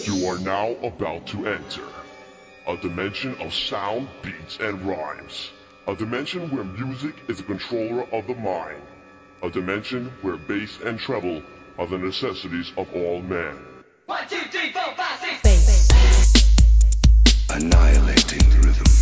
You are now about to enter a dimension of sound, beats, and rhymes. A dimension where music is the controller of the mind. A dimension where bass and treble are the necessities of all men. 1, 2, 3, 4, 5, 6. Bass. Annihilating rhythm.